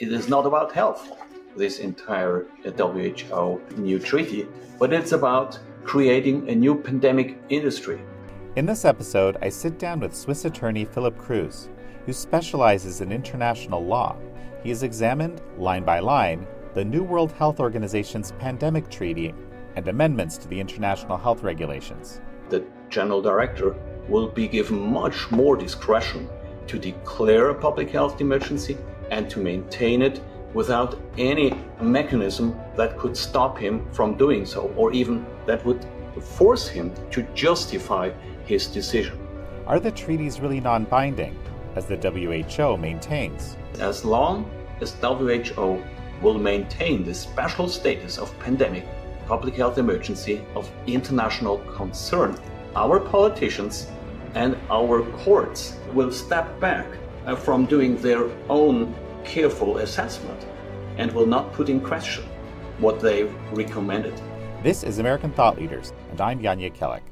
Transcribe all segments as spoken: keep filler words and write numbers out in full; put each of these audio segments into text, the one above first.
it is not about health, this entire W H O new treaty, but it's about creating a new pandemic industry. In this episode, I sit down with Swiss attorney Philipp Kruse, who specializes in international law. He has examined, line by line, the New World Health Organization's pandemic treaty and amendments to the international health regulations. The general director will be given much more discretion to declare a public health emergency and to maintain it without any mechanism that could stop him from doing so, or even that would force him to justify his decision. Are the treaties really non-binding, as the W H O maintains? As long as W H O will maintain the special status of pandemic, public health emergency of international concern, our politicians and our courts will step back uh, from doing their own careful assessment and will not put in question what they've recommended. This is American Thought Leaders, and I'm Yanya Kellick.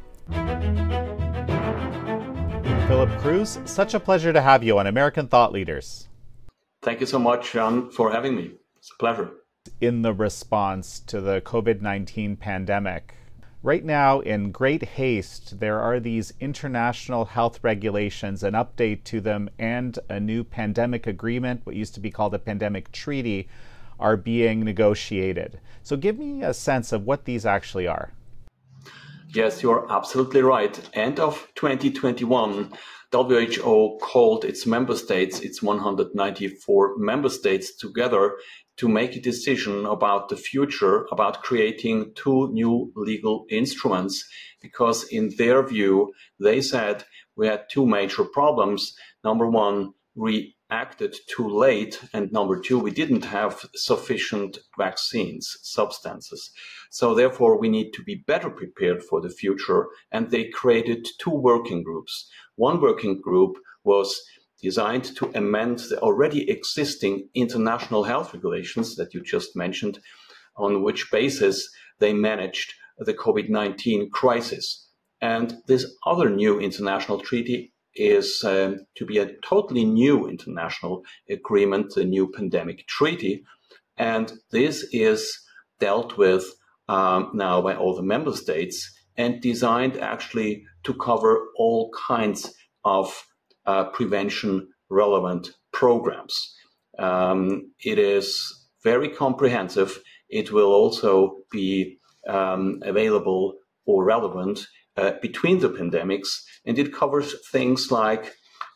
Philipp Kruse, such a pleasure to have you on American Thought Leaders. Thank you so much, John, for having me. It's a pleasure. In the response to the covid nineteen pandemic, right now, in great haste, there are these international health regulations, an update to them, and a new pandemic agreement, what used to be called a pandemic treaty, are being negotiated. So give me a sense of what these actually are. Yes, you're absolutely right. End of twenty twenty-one, W H O called its member states, its one hundred ninety-four member states, together to make a decision about the future, about creating two new legal instruments, because in their view, they said we had two major problems. Number one, we acted too late, and number two, we didn't have sufficient vaccines, substances. So therefore, we need to be better prepared for the future, and they created two working groups. One working group was designed to amend the already existing international health regulations that you just mentioned, on which basis they managed the covid nineteen crisis. And this other new international treaty is um, to be a totally new international agreement, the new pandemic treaty. And this is dealt with um, now by all the member states and designed actually to cover all kinds of uh, prevention relevant programs. Um, it is very comprehensive. It will also be um, available or relevant uh, between the pandemics, and it covers things like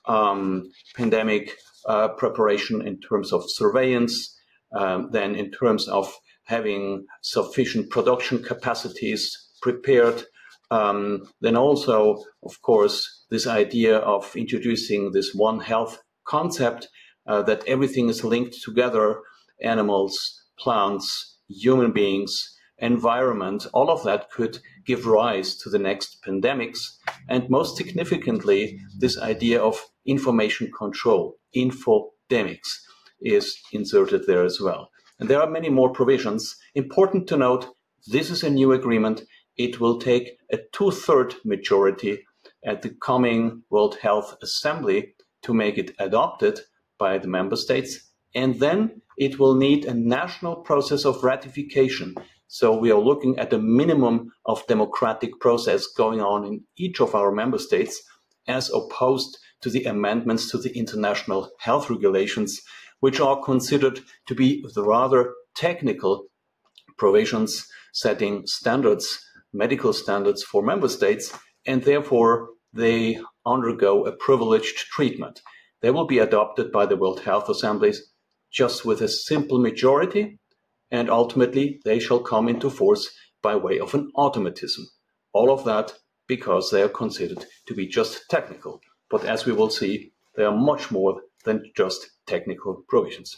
um, pandemic uh, preparation in terms of surveillance, um, then in terms of having sufficient production capacities prepared, um, then also, of course, this idea of introducing this One Health concept, uh, that everything is linked together, animals, plants, human beings, environment, all of that could give rise to the next pandemics. And most significantly, this idea of information control, infodemics, is inserted there as well. And there are many more provisions. Important to note, this is a new agreement. It will take a two-third majority at the coming World Health Assembly to make it adopted by the member states. And then it will need a national process of ratification. So we are looking at a minimum of democratic process going on in each of our member states, as opposed to the amendments to the international health regulations, which are considered to be the rather technical provisions setting standards, medical standards for member states, and therefore they undergo a privileged treatment. They will be adopted by the World Health Assemblies just with a simple majority, and ultimately they shall come into force by way of an automatism. All of that because they are considered to be just technical. But as we will see, they are much more than just technical provisions.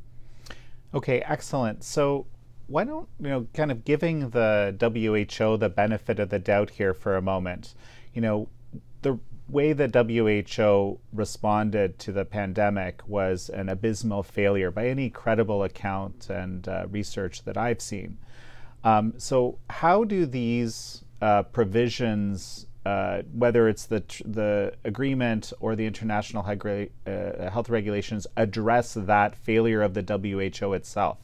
Okay, excellent. So why don't, you know, kind of giving the W H O the benefit of the doubt here for a moment, you know, the way the W H O responded to the pandemic was an abysmal failure by any credible account and uh, research that I've seen. Um, so how do these uh, provisions uh, whether it's the the agreement or the international uh, health regulations, address that failure of the W H O itself?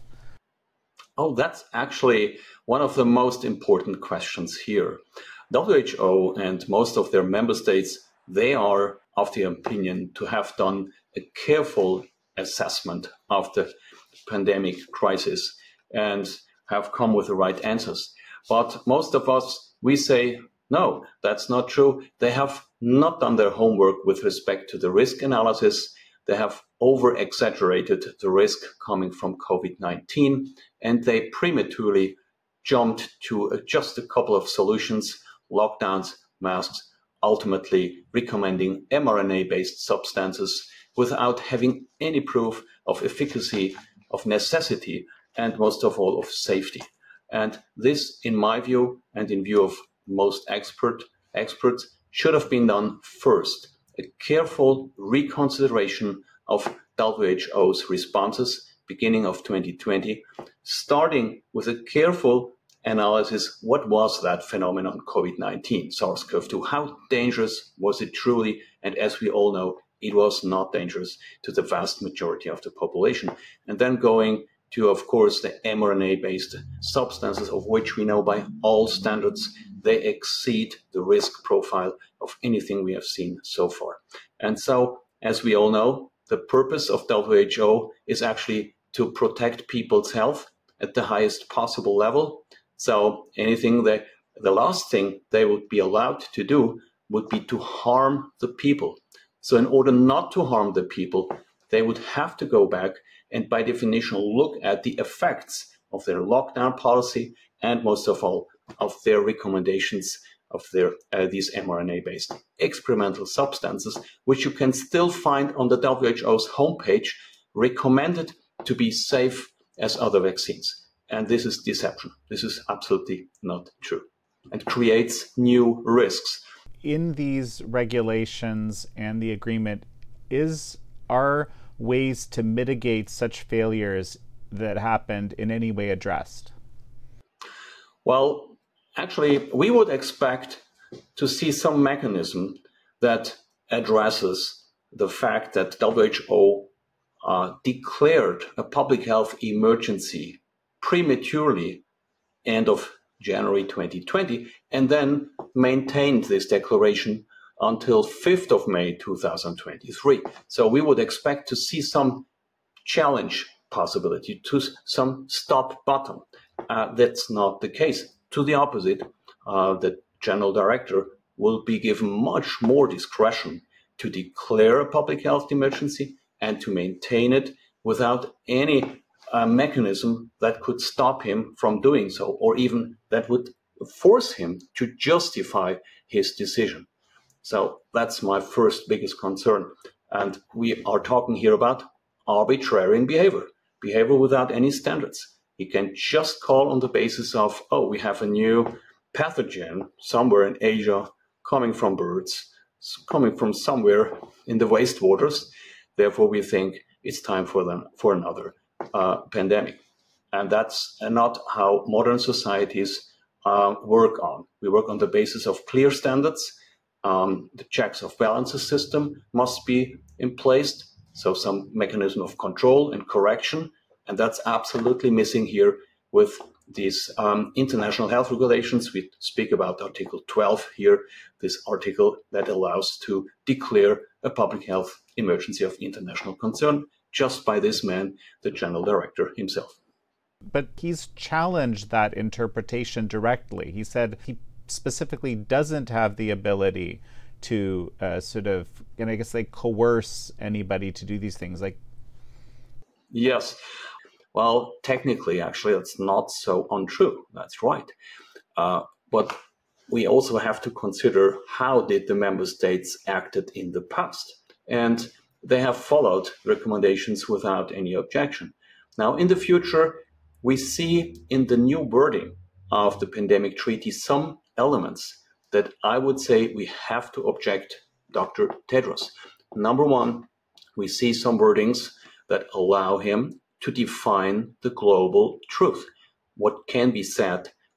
Oh, that's actually one of the most important questions here. W H O and most of their member states, they are of the opinion to have done a careful assessment of the pandemic crisis and have come with the right answers. But most of us, we say, no, that's not true. They have not done their homework with respect to the risk analysis. They have over-exaggerated the risk coming from COVID nineteen, and they prematurely jumped to just a couple of solutions, lockdowns, masks, ultimately recommending mRNA-based substances without having any proof of efficacy, of necessity, and most of all of safety. And this, in my view, and in view of most expert experts, should have been done first. A careful reconsideration of W H O's responses beginning of twenty twenty, starting with a careful analysis, what was that phenomenon COVID nineteen, SARS-C o V two? How dangerous was it truly? And as we all know, it was not dangerous to the vast majority of the population. And then going to, of course, the mRNA-based substances, of which we know by all standards, they exceed the risk profile of anything we have seen so far. And so, as we all know, the purpose of W H O is actually to protect people's health at the highest possible level. So anything that, the last thing they would be allowed to do would be to harm the people. So in order not to harm the people, they would have to go back and by definition look at the effects of their lockdown policy and most of all of their recommendations of their uh, these mRNA-based experimental substances, which you can still find on the W H O's homepage, recommended to be safe as other vaccines. And this is deception. This is absolutely not true and creates new risks. In these regulations and the agreement, is are ways to mitigate such failures that happened in any way addressed? Well, actually, we would expect to see some mechanism that addresses the fact that W H O uh, declared a public health emergency prematurely end of January twenty twenty, and then maintained this declaration until fifth of May two thousand twenty-three. So we would expect to see some challenge possibility, to some stop button. Uh, that's not the case. To the opposite, uh, the general director will be given much more discretion to declare a public health emergency and to maintain it without any uh, mechanism that could stop him from doing so, or even that would force him to justify his decision. So that's my first biggest concern. And we are talking here about arbitrary behavior, behavior without any standards. He can just call on the basis of, oh, we have a new pathogen somewhere in Asia coming from birds, coming from somewhere in the wastewaters. Therefore, we think it's time for them for another uh, pandemic. And that's not how modern societies uh, work on. We work on the basis of clear standards. Um, the checks of balances system must be in place. So some mechanism of control and correction. And that's absolutely missing here with these um, international health regulations. We speak about Article twelve here, this article that allows to declare a public health emergency of international concern just by this man, the general director himself. But he's challenged that interpretation directly. He said he specifically doesn't have the ability to uh, sort of, and I guess like coerce anybody to do these things. Like, yes. Well, technically, actually, that's not so untrue. That's right. Uh, but we also have to consider how did the member states acted in the past. And they have followed recommendations without any objection. Now, in the future, we see in the new wording of the pandemic treaty some elements that I would say we have to object Doctor Tedros. Number one, we see some wordings that allow him to define the global truth, what can be said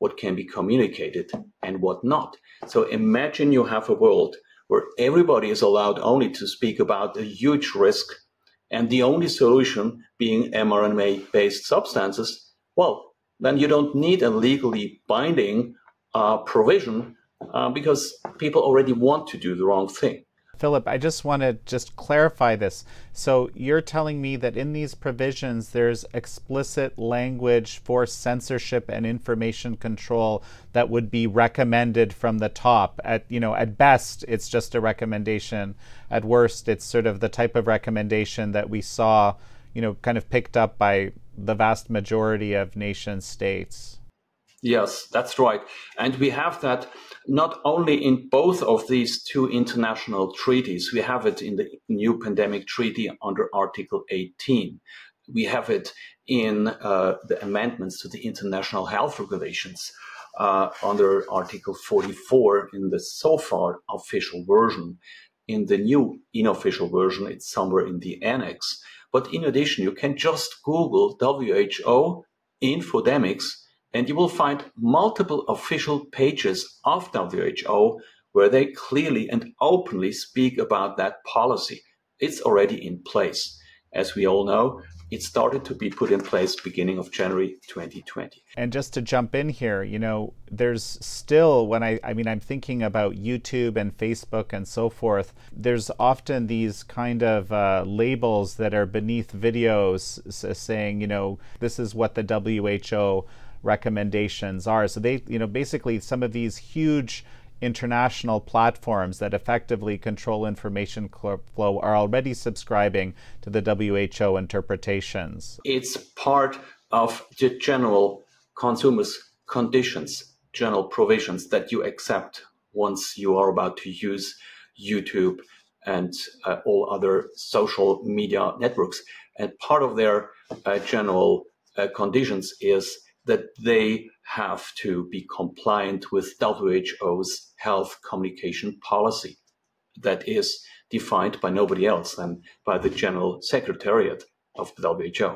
what can be communicated and what not. So imagine you have a world where everybody is allowed only to speak about a huge risk and the only solution being mRNA-based substances. Well, then you don't need a legally binding uh, provision uh, because people already want to do the wrong thing. Philip, I just want to just clarify this. So you're telling me that in these provisions, there's explicit language for censorship and information control that would be recommended from the top. At, you know, at best, it's just a recommendation. At worst, it's sort of the type of recommendation that we saw, you know, kind of picked up by the vast majority of nation states. Yes, that's right. And we have that not only in both of these two international treaties. We have it in the new pandemic treaty under Article eighteen. We have it in uh, the amendments to the international health regulations uh, under Article forty-four in the so far official version. In the new unofficial version, it's somewhere in the annex. But in addition, you can just Google W H O infodemics, and you will find multiple official pages of W H O where they clearly and openly speak about that policy. It's already in place. As we all know, it started to be put in place beginning of January twenty twenty. And just to jump in here, you know, there's still, when I, I mean, I'm thinking about YouTube and Facebook and so forth, there's often these kind of uh, labels that are beneath videos saying, you know, this is what the W H O recommendations are. So they, you know, basically some of these huge international platforms that effectively control information flow are already subscribing to the W H O interpretations. It's part of the general consumers conditions, general provisions that you accept once you are about to use YouTube and uh, all other social media networks. And part of their uh, general uh, conditions is that they have to be compliant with W H O's health communication policy that is defined by nobody else than by the General Secretariat of the W H O.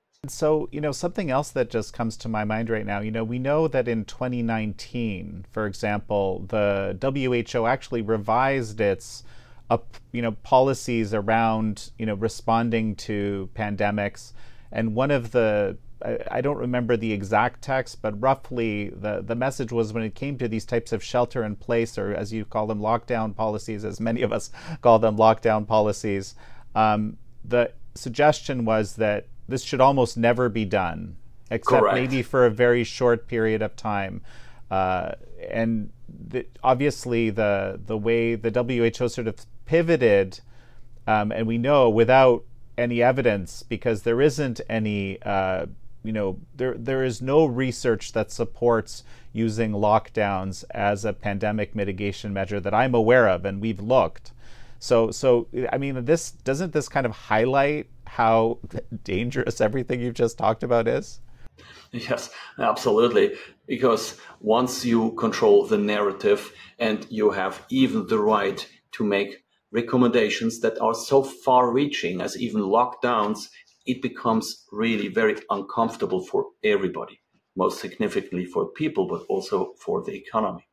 So, you know, something else that just comes to my mind right now, you know, we know that in twenty nineteen, for example, the W H O actually revised its, uh, you know, policies around, you know, responding to pandemics. And one of the I don't remember the exact text, but roughly the, the message was when it came to these types of shelter in place, or as you call them, lockdown policies, as many of us call them lockdown policies, um, the suggestion was that this should almost never be done, except Correct. Maybe for a very short period of time. Uh, and the, obviously the, the way the W H O sort of pivoted, um, and we know without any evidence, because there isn't any uh, you know, there there is no research that supports using lockdowns as a pandemic mitigation measure that I'm aware of, and we've looked. So, so I mean, this doesn't this kind of highlight how dangerous everything you've just talked about is? Yes, absolutely. Because once you control the narrative and you have even the right to make recommendations that are so far-reaching as even lockdowns, it becomes really very uncomfortable for everybody, most significantly for people, but also for the economy.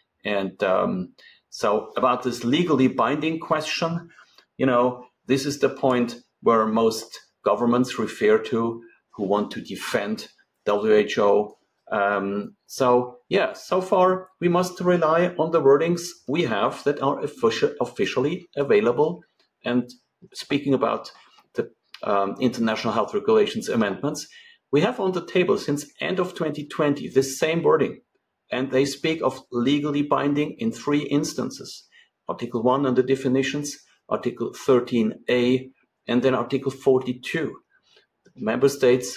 And um, so about this legally binding question, you know, this is the point where most governments refer to who want to defend W H O. Um, so, yeah, so far we must rely on the wordings we have that are offici- officially available. And speaking about the um, international health regulations amendments, we have on the table since end of twenty twenty this same wording. And they speak of legally binding in three instances. Article one on the definitions, Article thirteen A, and then Article forty-two. Member states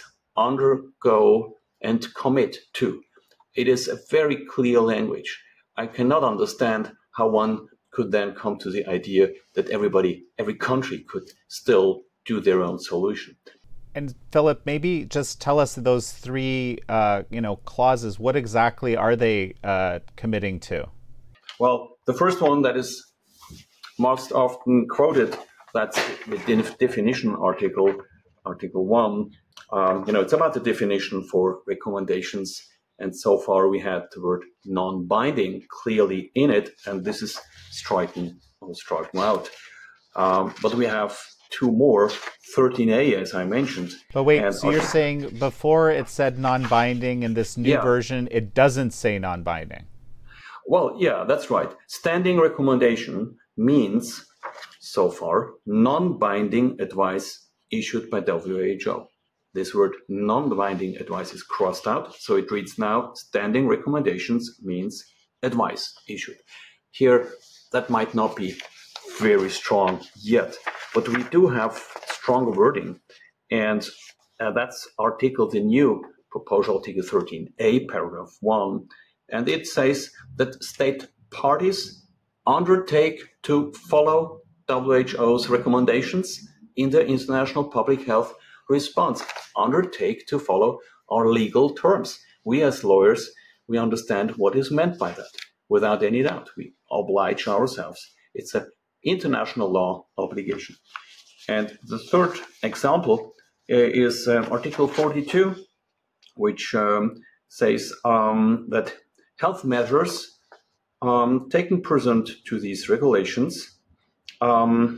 undergo and commit to. It is a very clear language. I cannot understand how one could then come to the idea that everybody, every country could still do their own solution. And Philip, maybe just tell us those three, uh, you know, clauses. What exactly are they uh, committing to? Well, the first one that is most often quoted, that's the definition article, Article one. Um, you know, it's about the definition for recommendations And so far we had the word non-binding clearly in it, and this is striking, striking out. Um, but we have two more, thirteen A, as I mentioned. But wait, and so you're saying before it said non-binding, in this new yeah. version, it doesn't say non-binding? Well, yeah, that's right. Standing recommendation means, so far, non-binding advice issued by W H O. This word non-binding advice is crossed out, so it reads now, standing recommendations means advice issued. Here, that might not be very strong yet, but we do have stronger wording, and uh, that's article, the new proposal, Article thirteen A, paragraph one, and it says that state parties undertake to follow W H O's recommendations in the international public health response. Undertake to follow our legal terms. We as lawyers, we understand what is meant by that. Without any doubt, we oblige ourselves. It's an international law obligation. And the third example uh, is um, Article forty-two, which um, says um, that health measures um, taken pursuant to these regulations um,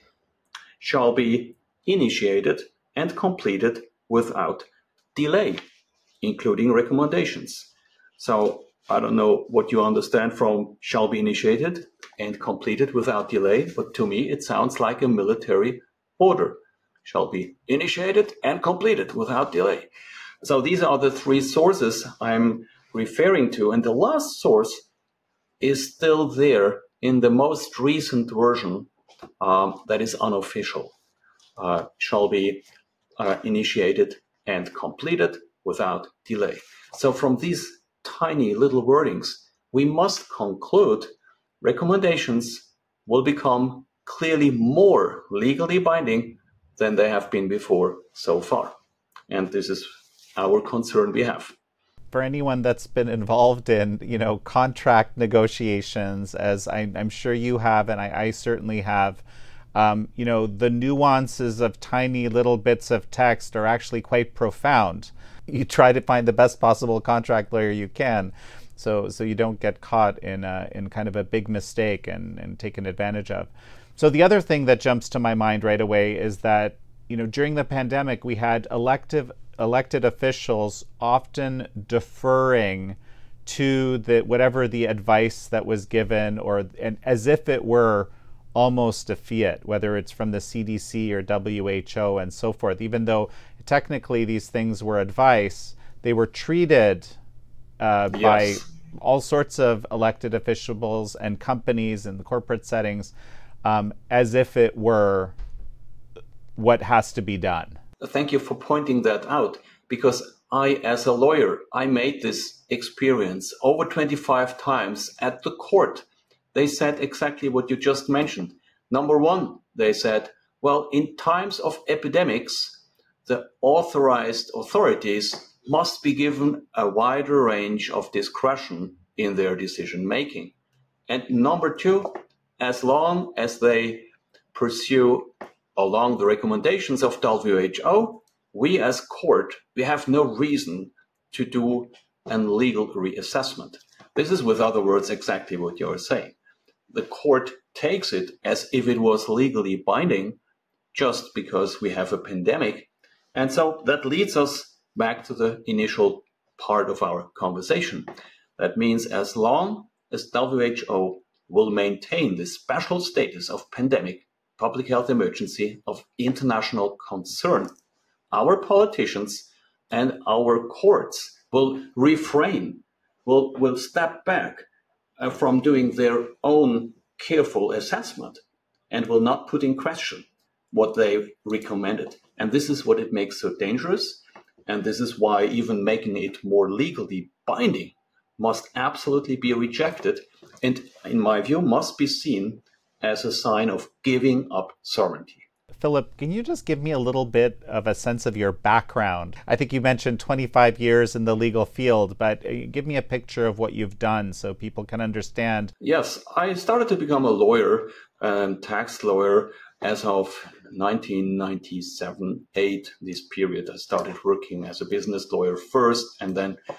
shall be initiated and completed without delay, including recommendations. So I don't know what you understand from shall be initiated and completed without delay, but to me it sounds like a military order. Shall be initiated and completed without delay. So these are the three sources I'm referring to, and the last source is still there in the most recent version um, that is unofficial. Uh, shall be uh, initiated and completed without delay. So from these tiny little wordings, we must conclude recommendations will become clearly more legally binding than they have been before so far. And this is our concern we have. For anyone that's been involved in, you know, contract negotiations, as I, I'm sure you have, and I, I certainly have, um, you know, the nuances of tiny little bits of text are actually quite profound. You try to find the best possible contract lawyer you can, so so you don't get caught in a, in kind of a big mistake and, and taken advantage of. So the other thing that jumps to my mind right away is that, you know, during the pandemic, we had elective elected officials often deferring to the whatever the advice that was given, or and as if it were almost a fiat, whether it's from the C D C or W H O and so forth. Even though technically these things were advice, they were treated uh, yes. by all sorts of elected officials and companies in the corporate settings um, as if it were what has to be done. Thank you for pointing that out, because I, as a lawyer, I made this experience over twenty-five times at the court. They said exactly what you just mentioned. Number one, they said, well, in times of epidemics, the authorized authorities must be given a wider range of discretion in their decision making. And number two, as long as they pursue along the recommendations of W H O, we as court, we have no reason to do a legal reassessment. This is, with other words, exactly what you're saying. The court takes it as if it was legally binding just because we have a pandemic. And so that leads us back to the initial part of our conversation. That means as long as W H O will maintain the special status of pandemic, public health emergency of international concern, our politicians and our courts will refrain, will, will step back uh, from doing their own careful assessment and will not put in question what they recommended. And this is what it makes so dangerous. And this is why even making it more legally binding must absolutely be rejected. And in my view, must be seen as a sign of giving up sovereignty. Philip, can you just give me a little bit of a sense of your background? I think you mentioned twenty-five years in the legal field, but give me a picture of what you've done so people can understand. Yes, I started to become a lawyer, and tax lawyer, as of nineteen ninety-seven, eight, this period. I started working as a business lawyer first, and then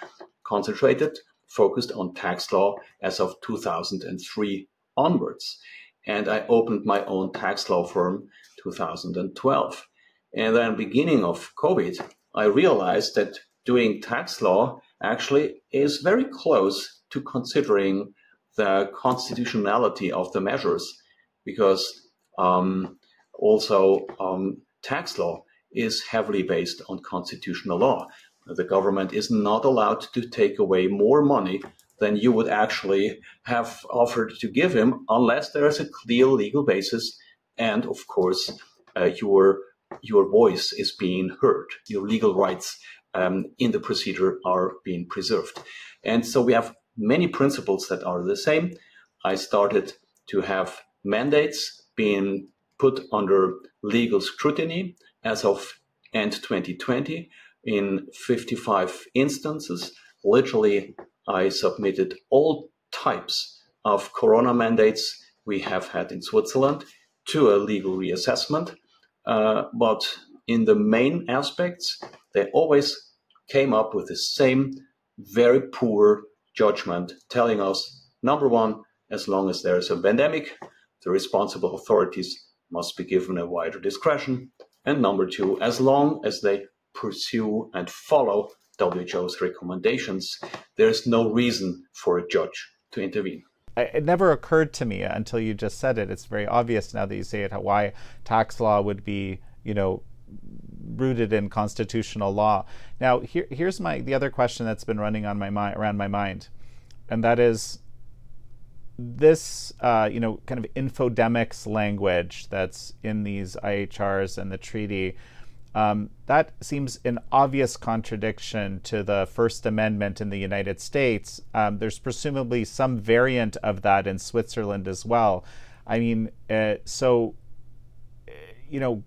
concentrated, focused on tax law as of two thousand three onwards. And I opened my own tax law firm two thousand twelve. And then beginning of COVID, I realized that doing tax law actually is very close to considering the constitutionality of the measures, because um, also um, tax law is heavily based on constitutional law. The government is not allowed to take away more money than you would actually have offered to give him, unless there is a clear legal basis, and of course, uh, your your voice is being heard, your legal rights um, in the procedure are being preserved. And so we have many principles that are the same. I started to have mandates being put under legal scrutiny as of end twenty twenty in fifty-five instances. Literally, I submitted all types of corona mandates we have had in Switzerland to a legal reassessment. Uh, but in the main aspects, they always came up with the same very poor judgment, telling us, number one, as long as there is a pandemic, the responsible authorities must be given a wider discretion. And number two, as long as they pursue and follow W H O's recommendations, there is no reason for a judge to intervene. It never occurred to me until you just said it. It's very obvious now that you say it, why tax law would be, you know, rooted in constitutional law. Now, here, here's my the other question that's been running on my mind, around my mind, and that is this, uh, you know, kind of infodemics language that's in these I H Rs and the treaty. Um, that seems an obvious contradiction to the First Amendment in the United States. Um, there's presumably some variant of that in Switzerland as well. I mean, uh, so, you know,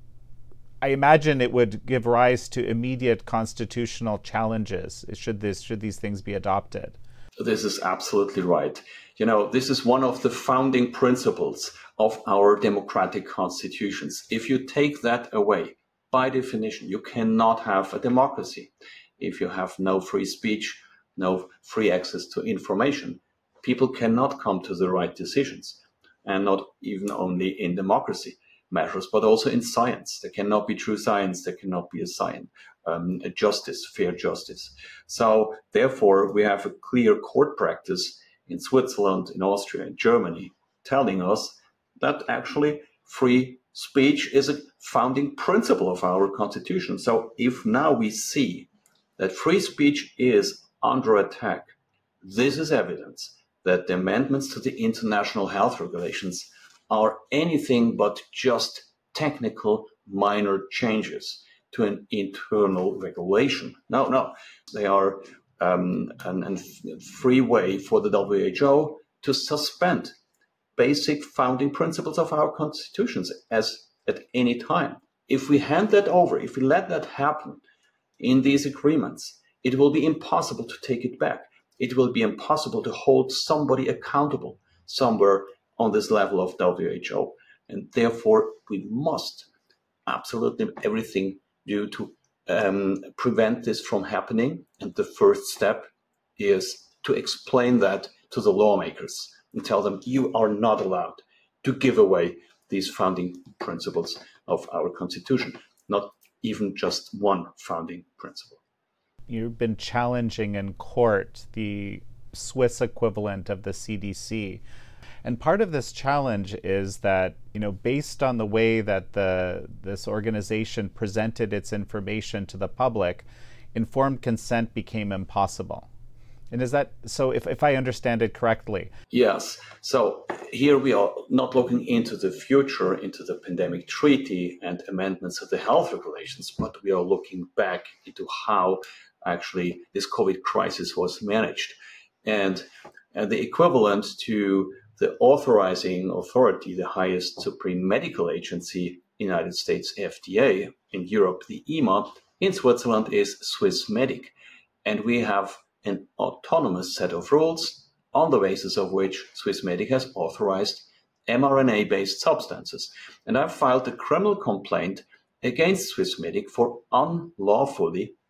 I imagine it would give rise to immediate constitutional challenges. Should this, should these things be adopted? This is absolutely right. You know, this is one of the founding principles of our democratic constitutions. If you take that away, by definition, you cannot have a democracy. If you have no free speech, no free access to information, people cannot come to the right decisions, and not even only in democracy measures, but also in science. There cannot be true science. There cannot be a science, um, a justice, fair justice. So therefore, we have a clear court practice in Switzerland, in Austria, in Germany, telling us that actually free speech is a founding principle of our constitution. So if now we see that free speech is under attack, this is evidence that the amendments to the international health regulations are anything but just technical minor changes to an internal regulation. No, no, they are um, an, an free way for the W H O to suspend basic founding principles of our constitutions as at any time. If we hand that over, if we let that happen in these agreements, it will be impossible to take it back. It will be impossible to hold somebody accountable somewhere on this level of W H O. And therefore, we must absolutely everything do to um, prevent this from happening. And the first step is to explain that to the lawmakers and tell them you are not allowed to give away these founding principles of our constitution, not even just one founding principle. You've been challenging in court the Swiss equivalent of the C D C. And part of this challenge is that, you know, based on the way that the this organization presented its information to the public, informed consent became impossible. And is that so, if, if I understand it correctly? Yes. So here we are not looking into the future, into the pandemic treaty and amendments of the health regulations, but we are looking back into how actually this COVID crisis was managed. And, and the equivalent to the authorizing authority, the highest supreme medical agency, United States F D A, in Europe, the E M A, in Switzerland is Swissmedic. And we have an autonomous set of rules on the basis of which Swissmedic has authorized mRNA-based substances. And I've filed a criminal complaint against Swissmedic for unlawfully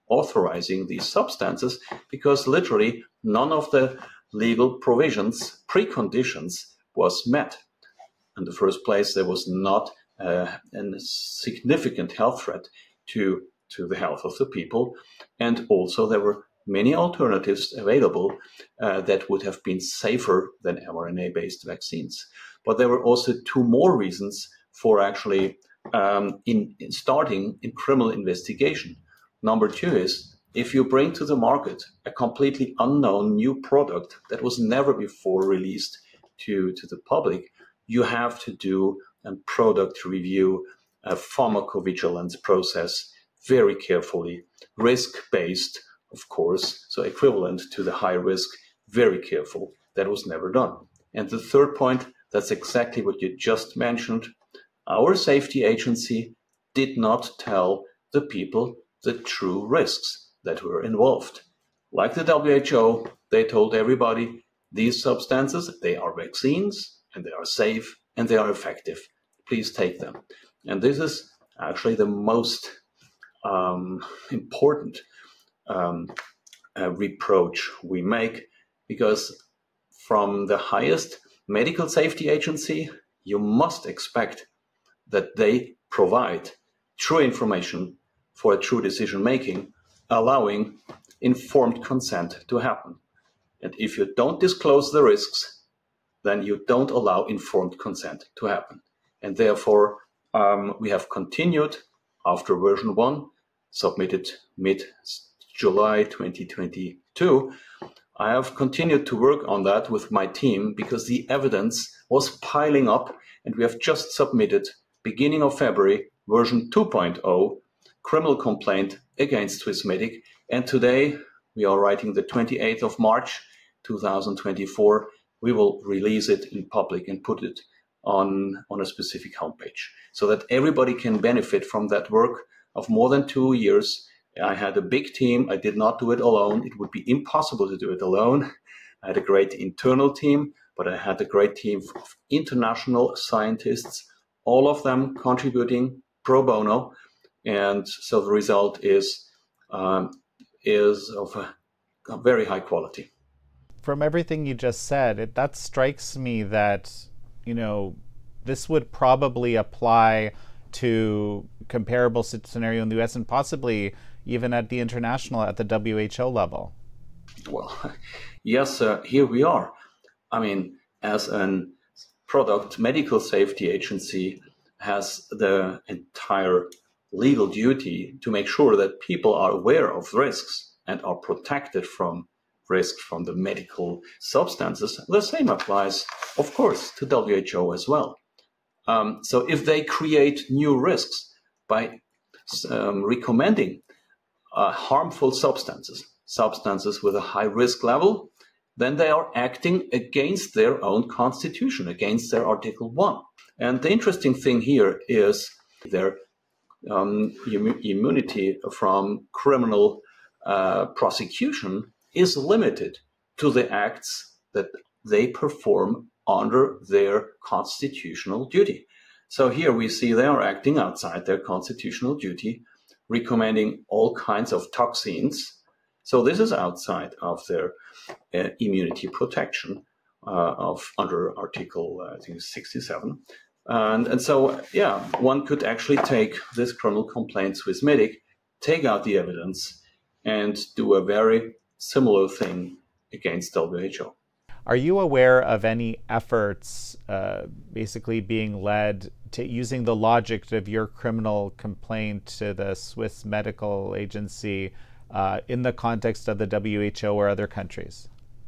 authorizing these substances, because literally none of the legal provisions, preconditions was met. In the first place, there was not uh, a significant health threat to, to the health of the people. And also there were many alternatives available uh, that would have been safer than mRNA-based vaccines. But there were also two more reasons for actually um, in, in starting in criminal investigation. Number two is, if you bring to the market a completely unknown new product that was never before released to, to the public, you have to do a product review, a pharmacovigilance process very carefully, risk-based, of course, so equivalent to the high risk, very careful. That was never done. And the third point, that's exactly what you just mentioned. Our safety agency did not tell the people the true risks that were involved. Like the W H O, they told everybody these substances, they are vaccines and they are safe and they are effective. Please take them. And this is actually the most um, important um, uh, reproach we make, because from the highest medical safety agency, you must expect that they provide true information for a true decision making, allowing informed consent to happen. And if you don't disclose the risks, then you don't allow informed consent to happen. And therefore, um, we have continued after version one, submitted mid-July twenty twenty-two. I have continued to work on that with my team because the evidence was piling up, and we have just submitted, beginning of February, version two point oh, criminal complaint against Swissmedic. And today, we are writing the twenty-eighth of March, two thousand twenty-four. We will release it in public and put it on, on a specific homepage so that everybody can benefit from that work of more than two years. I had a big team. I did not do it alone. It would be impossible to do it alone. I had a great internal team, but I had a great team of international scientists, all of them contributing pro bono. And so the result is, um, is of a, a very high quality. From everything you just said, it, that strikes me that, you know, this would probably apply to comparable scenario in the U S and possibly even at the international, at the W H O level. Well, yes, uh, here we are. I mean, as a product medical safety agency has the entire legal duty to make sure that people are aware of risks and are protected from risks from the medical substances. The same applies, of course, to W H O as well. Um, so if they create new risks by um, recommending uh, harmful substances, substances with a high risk level, then they are acting against their own constitution, against their Article one. And the interesting thing here is their um, Im- immunity from criminal uh, prosecution is limited to the acts that they perform under their constitutional duty. So here we see they are acting outside their constitutional duty, recommending all kinds of toxins. So this is outside of their uh, immunity protection uh, of under Article uh, I think sixty-seven. And, and so, yeah, one could actually take this criminal complaint Swissmedic, take out the evidence, and do a very similar thing against W H O. Are you aware of any efforts uh, basically being led to using the logic of your criminal complaint to the Swiss Medical Agency uh, in the context of the W H O or other countries?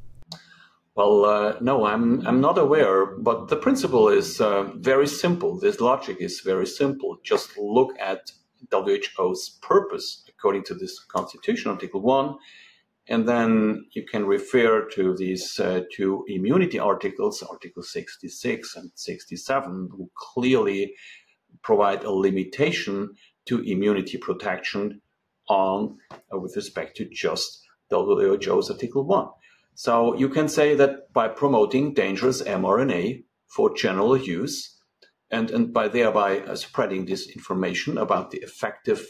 Well, uh, no, I'm I'm not aware, but the principle is uh, very simple. This logic is very simple. Just look at W H O's purpose according to this Constitution, Article one, and then you can refer to these uh, two immunity articles, Article sixty-six and sixty-seven, who clearly provide a limitation to immunity protection on uh, with respect to just W H O's Article one. So you can say that by promoting dangerous mRNA for general use and, and by thereby uh, spreading this information about the effective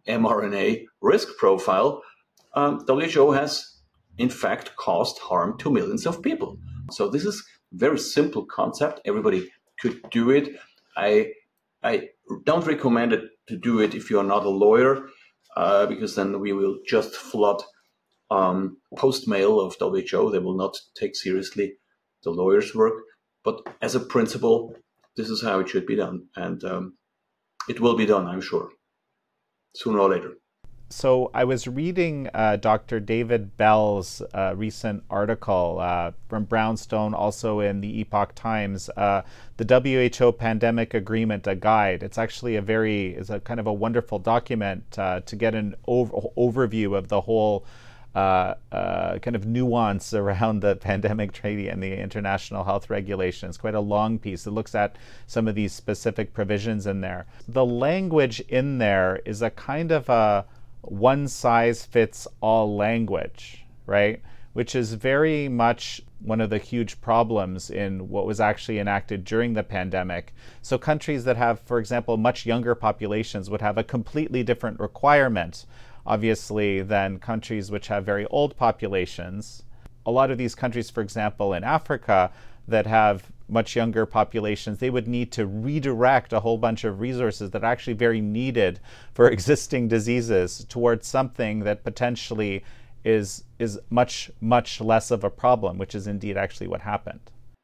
mRNA risk profile, um, W H O has in fact caused harm to millions of people. So this is a very simple concept. Everybody could do it. I I don't recommend it to do it if you're not a lawyer, uh, because then we will just flood um, post mail of W H O. They will not take seriously the lawyer's work. But as a principle, this is how it should be done. And um, it will be done, I'm sure, sooner or later. So I was reading uh, Doctor David Bell's uh, recent article uh, from Brownstone, also in the Epoch Times, uh, the W H O Pandemic Agreement, a guide. It's actually a very, is a kind of a wonderful document uh, to get an over, overview of the whole uh, uh, kind of nuance around the pandemic treaty and the international health regulations. Quite a long piece. It looks at some of these specific provisions in there. The language in there is a kind of a one-size-fits-all language, right? Which is very much one of the huge problems in what was actually enacted during the pandemic. So countries that have, for example, much younger populations would have a completely different requirement, obviously, than countries which have very old populations. A lot of these countries, for example, in Africa, that have much younger populations, they would need to redirect a whole bunch of resources that are actually very needed for existing diseases towards something that potentially is is much, much less of a problem, which is indeed actually what happened.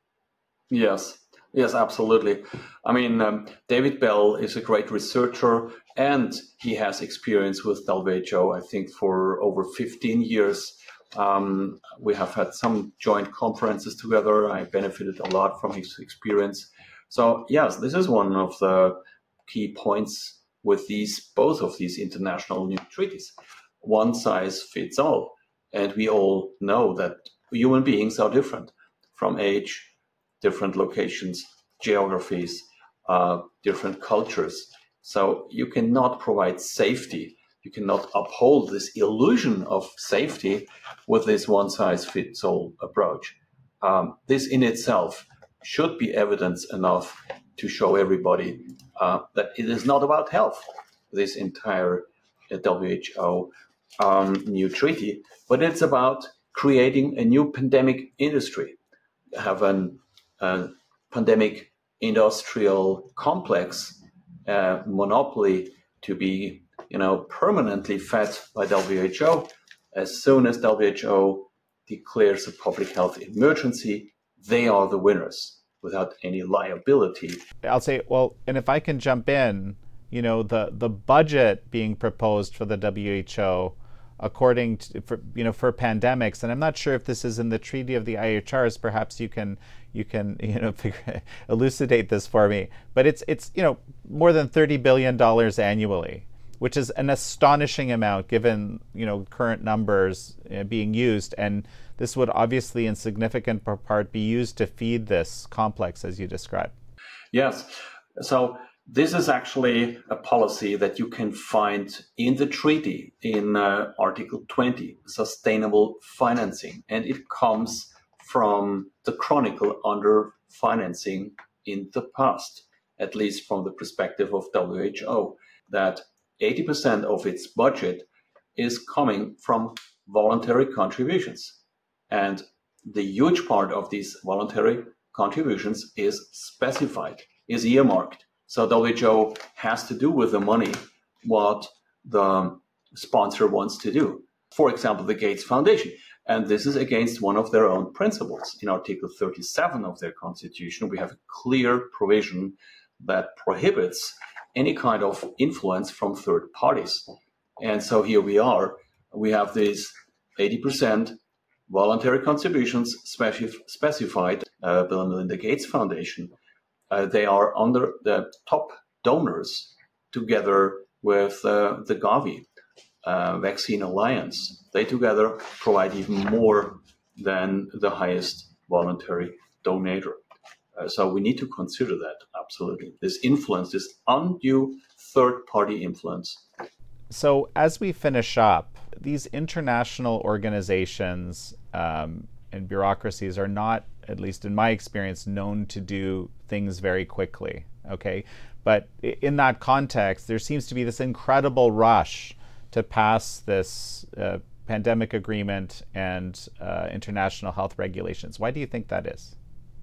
Yes, yes, absolutely. I mean, um, David Bell is a great researcher, and he has experience with W H O, I think, for over fifteen years. Um, we have had some joint conferences together. I benefited a lot from his experience. So yes, this is one of the key points with these, both of these international new treaties. One size fits all. And we all know that human beings are different from age, different locations, geographies, uh, different cultures. So you cannot provide safety. You cannot uphold this illusion of safety with this one-size-fits-all approach. Um, this in itself should be evidence enough to show everybody uh, that it is not about health, this entire uh, W H O um, new treaty, but it's about creating a new pandemic industry, have an, a pandemic industrial complex, uh, monopoly to be you know, permanently fed by W H O. As soon as W H O declares a public health emergency, they are the winners without any liability. I'll say, well, and if I can jump in, you know, the, the budget being proposed for the W H O, according to, for, you know, for pandemics, and I'm not sure if this is in the Treaty of the I H Rs, perhaps you can, you can, you know, figure, elucidate this for me, but it's, it's, you know, more than thirty billion dollars annually, which is an astonishing amount given, you know, current numbers uh, being used. And this would obviously in significant part be used to feed this complex as you described. Yes. So this is actually a policy that you can find in the treaty in uh, Article twenty, sustainable financing. And it comes from the chronicle under financing in the past, at least from the perspective of W H O, that eighty percent of its budget is coming from voluntary contributions. And the huge part of these voluntary contributions is specified, is earmarked. So W H O has to do with the money what the sponsor wants to do. For example, the Gates Foundation. And this is against one of their own principles. In Article thirty-seven of their constitution, we have a clear provision that prohibits any kind of influence from third parties. And so here we are, we have these eighty percent voluntary contributions specif- specified, uh, Bill and Melinda Gates Foundation. Uh, they are under the top donors together with uh, the Gavi uh, Vaccine Alliance. They together provide even more than the highest voluntary donator. Uh, so we need to consider that, absolutely. This influence, this undue third-party influence. So as we finish up, these international organizations um, and bureaucracies are not, at least in my experience, known to do things very quickly, okay? But in that context, there seems to be this incredible rush to pass this uh, pandemic agreement and uh, international health regulations. Why do you think that is?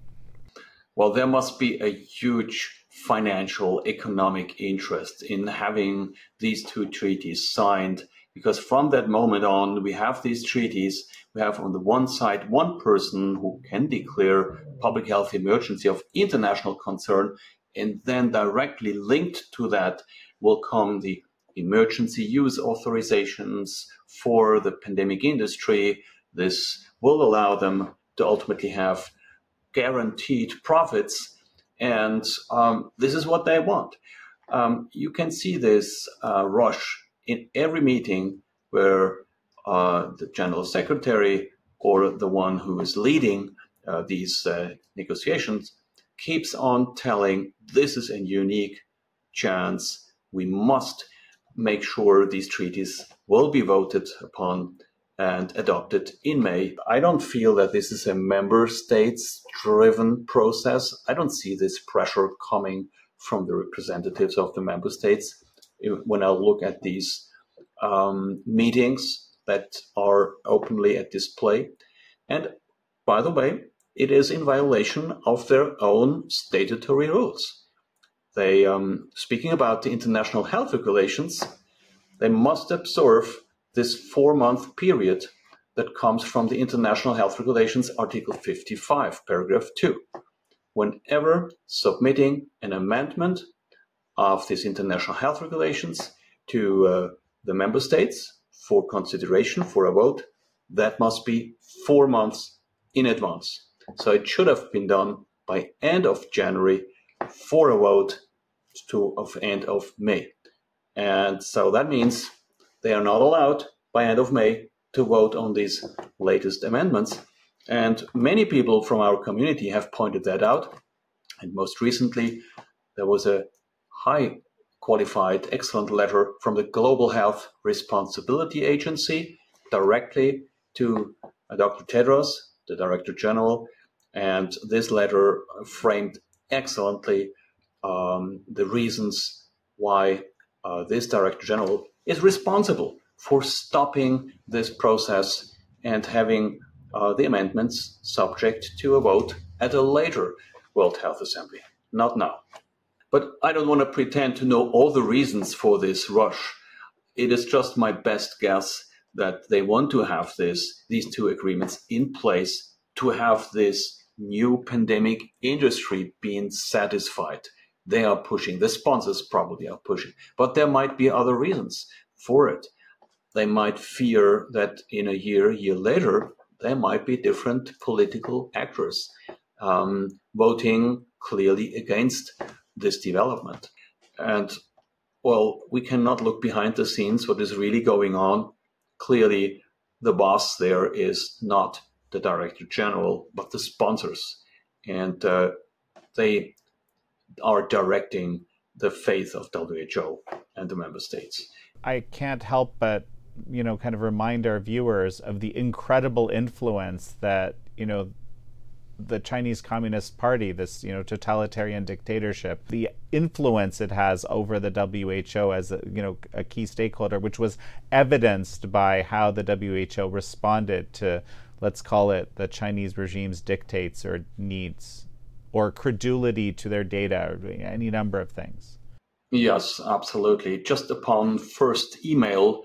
Well, there must be a huge financial, economic interest in having these two treaties signed, because from that moment on, we have these treaties. We have on the one side one person who can declare public health emergency of international concern, and then directly linked to that will come the emergency use authorizations for the pandemic industry. This will allow them to ultimately have guaranteed profits, and um, this is what they want. Um, you can see this uh, rush in every meeting where uh, the general secretary or the one who is leading uh, these uh, negotiations keeps on telling this is a unique chance. We must make sure these treaties will be voted upon and adopted in May. I don't feel that this is a member states driven process. I don't see this pressure coming from the representatives of the member states. When I look at these um, meetings that are openly at display. And by the way, it is in violation of their own statutory rules. They, um, speaking about the international health regulations, they must observe this four-month period that comes from the International Health Regulations, Article fifty-five, Paragraph two. Whenever submitting an amendment of these International Health Regulations to uh, the member states for consideration, for a vote, that must be four months in advance. So it should have been done by end of January for a vote to of end of May. And so that means they are not allowed by end of May to vote on these latest amendments. And many people from our community have pointed that out. And most recently, there was a high qualified, excellent letter from the Global Health Responsibility Agency directly to uh, Doctor Tedros, the Director General. And this letter framed excellently um, the reasons why uh, this Director General is responsible for stopping this process and having uh, the amendments subject to a vote at a later World Health Assembly, not now. But I don't want to pretend to know all the reasons for this rush. It is just my best guess that they want to have this, these two agreements in place to have this new pandemic industry being satisfied. They are pushing, the sponsors probably are pushing, but there might be other reasons for it. They might fear that in a year, year later, there might be different political actors um, voting clearly against this development. And, well, we cannot look behind the scenes what is really going on. Clearly, the boss there is not the Director General, but the sponsors. And uh, they are directing the fate of W H O and the member states. I can't help but, you know, kind of remind our viewers of the incredible influence that, you know, the Chinese Communist Party, this, you know, totalitarian dictatorship, the influence it has over the W H O as a, you know, a key stakeholder, which was evidenced by how the W H O responded to, let's call it, the Chinese regime's dictates or needs, or credulity to their data, or any number of things. Yes, absolutely. Just upon first email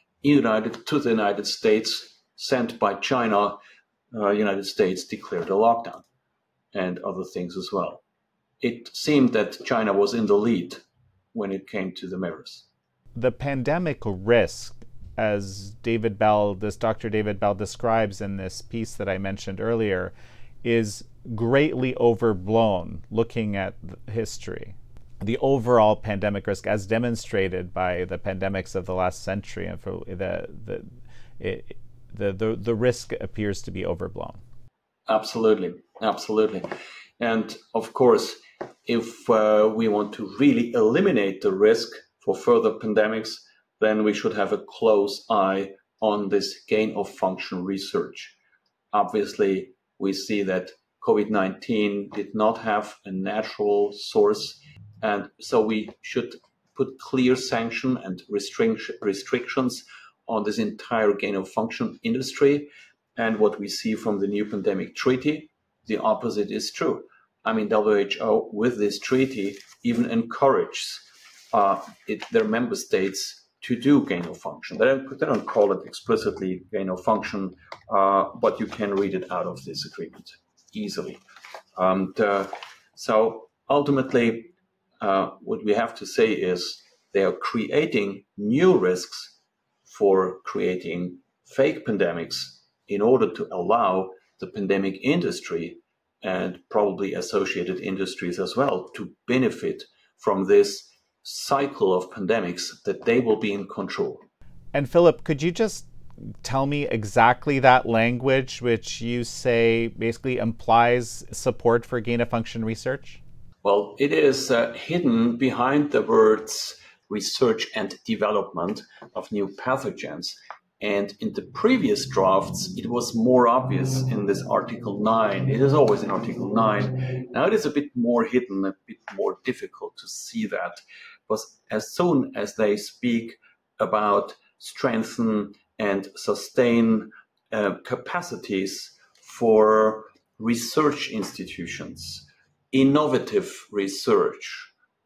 United to the United States sent by China, uh, United States declared a lockdown and other things as well. It seemed that China was in the lead when it came to the measures. The pandemic risk, as David Bell, this Doctor David Bell describes in this piece that I mentioned earlier, is greatly overblown looking at history. The overall pandemic risk, as demonstrated by the pandemics of the last century, and for the the it, the, the the risk appears to be overblown. Absolutely, absolutely, and of course, if uh, we want to really eliminate the risk for further pandemics, then we should have a close eye on this gain of function research. Obviously, we see that COVID nineteen did not have a natural source. And so we should put clear sanction and restric- restrictions on this entire gain-of-function industry. And what we see from the new pandemic treaty, the opposite is true. I mean, W H O with this treaty even encourages uh, it, their member states to do gain-of-function. They don't, they don't call it explicitly gain-of-function, uh, but you can read it out of this agreement easily. And uh, so ultimately, uh, what we have to say is they are creating new risks for creating fake pandemics in order to allow the pandemic industry and probably associated industries as well to benefit from this cycle of pandemics that they will be in control. And Philip, could you just tell me exactly that language which you say basically implies support for gain-of-function research? Well, it is uh, hidden behind the words research and development of new pathogens. And in the previous drafts, it was more obvious in this Article nine. It is always in Article nine. Now it is a bit more hidden, a bit more difficult to see that. Because as soon as they speak about strengthen and sustain uh, capacities for research institutions, innovative research,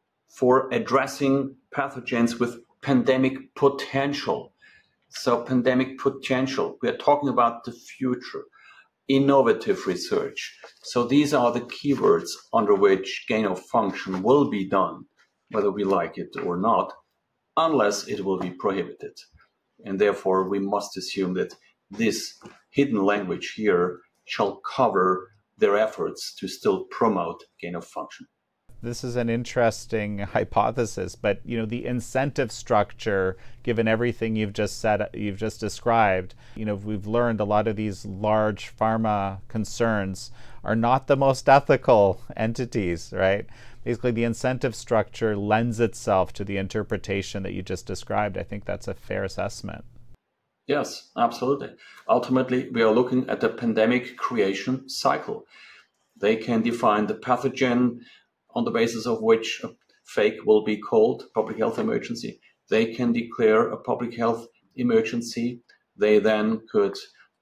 for addressing pathogens with pandemic potential. So pandemic potential, we are talking about the future, innovative research. So these are the keywords under which gain of function will be done, whether we like it or not, unless it will be prohibited. And therefore, we must assume that this hidden language here shall cover their efforts to still promote gain of function. This is an interesting hypothesis, but you know, the incentive structure, given everything you've just said, you've just described, you know, we've learned a lot of these large pharma concerns are not the most ethical entities, right? Basically, the incentive structure lends itself to the interpretation that you just described. I think that's a fair assessment. Yes, absolutely. Ultimately, we are looking at the pandemic creation cycle. They can define the pathogen on the basis of which a fake will be called public health emergency. They can declare a public health emergency. They then could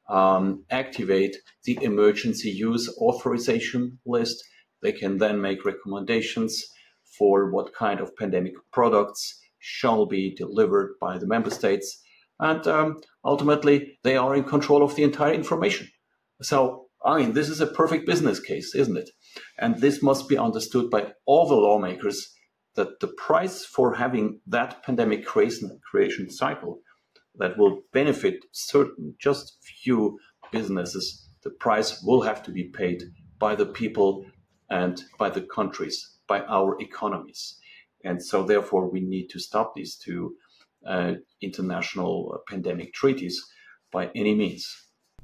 um, activate the emergency use authorization list. They can then make recommendations for what kind of pandemic products shall be delivered by the member states. And um, ultimately, they are in control of the entire information. So, I mean, this is a perfect business case, isn't it? And this must be understood by all the lawmakers, that the price for having that pandemic creation, creation cycle that will benefit certain, just few businesses, the price will have to be paid by the people and by the countries, by our economies. And so therefore we need to stop these two uh, international pandemic treaties by any means.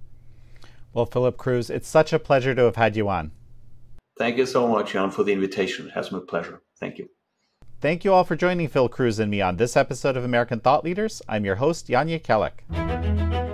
Well, Philip Kruse, it's such a pleasure to have had you on. Thank you so much, Jan, for the invitation. It has been a pleasure. Thank you. Thank you all for joining Phil Kruse and me on this episode of American Thought Leaders. I'm your host, Jan Jekielek.